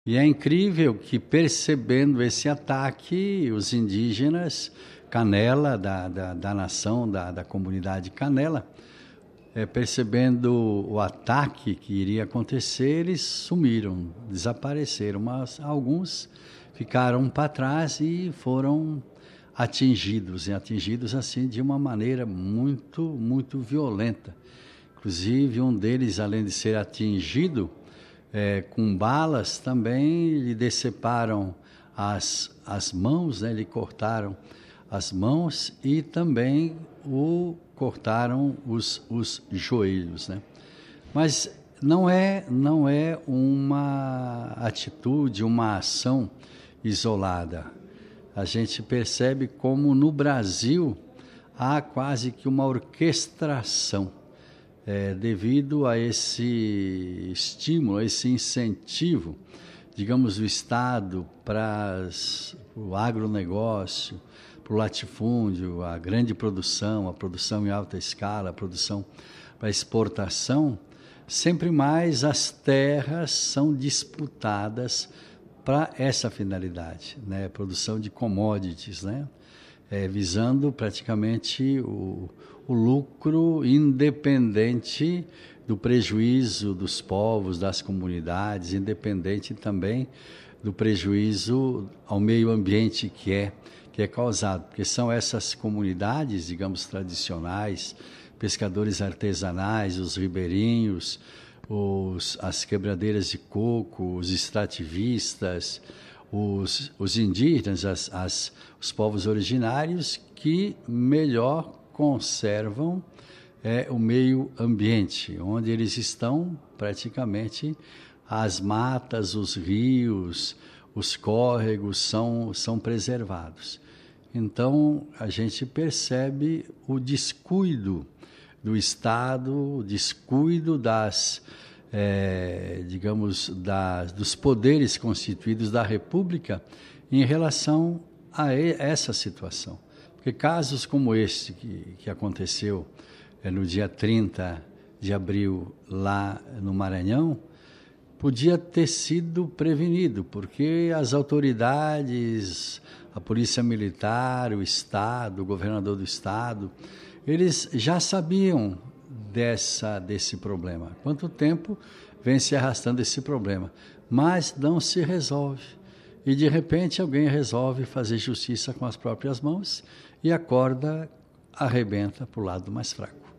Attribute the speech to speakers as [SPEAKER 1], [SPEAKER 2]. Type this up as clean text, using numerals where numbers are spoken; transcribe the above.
[SPEAKER 1] E é incrível que, percebendo esse ataque, os indígenas Canela, da nação, da comunidade Canela, percebendo o ataque que iria acontecer, eles sumiram, desapareceram, mas alguns ficaram para trás e foram atingidos, e atingidos assim de uma maneira muito, muito violenta. Inclusive, um deles, além de ser atingido com balas, também lhe deceparam as mãos, né? Lhe cortaram as mãos e também cortaram os joelhos, né? Mas não é uma atitude, uma ação isolada. A gente percebe como no Brasil há quase que uma orquestração devido a esse estímulo, a esse incentivo, digamos, do Estado para o agronegócio, para o latifúndio, a grande produção, a produção em alta escala, a produção para exportação. Sempre mais as terras são disputadas para essa finalidade, né? Produção de commodities, né? Visando praticamente o lucro independente do prejuízo dos povos, das comunidades, independente também do prejuízo ao meio ambiente que é causado, porque são essas comunidades, digamos, tradicionais, pescadores artesanais, os ribeirinhos, as quebradeiras de coco, os extrativistas, os indígenas, os povos originários que melhor conservam o meio ambiente, onde eles estão praticamente as matas, os rios, os córregos são preservados. Então, a gente percebe o descuido do Estado, o descuido dos poderes constituídos da República em relação a essa situação. Porque casos como este que aconteceu no dia 30 de abril lá no Maranhão, podia ter sido prevenido, porque as autoridades, a Polícia Militar, o Estado, o governador do Estado, eles já sabiam desse problema. Quanto tempo vem se arrastando esse problema? Mas não se resolve. E, de repente, alguém resolve fazer justiça com as próprias mãos e a corda arrebenta para o lado mais fraco.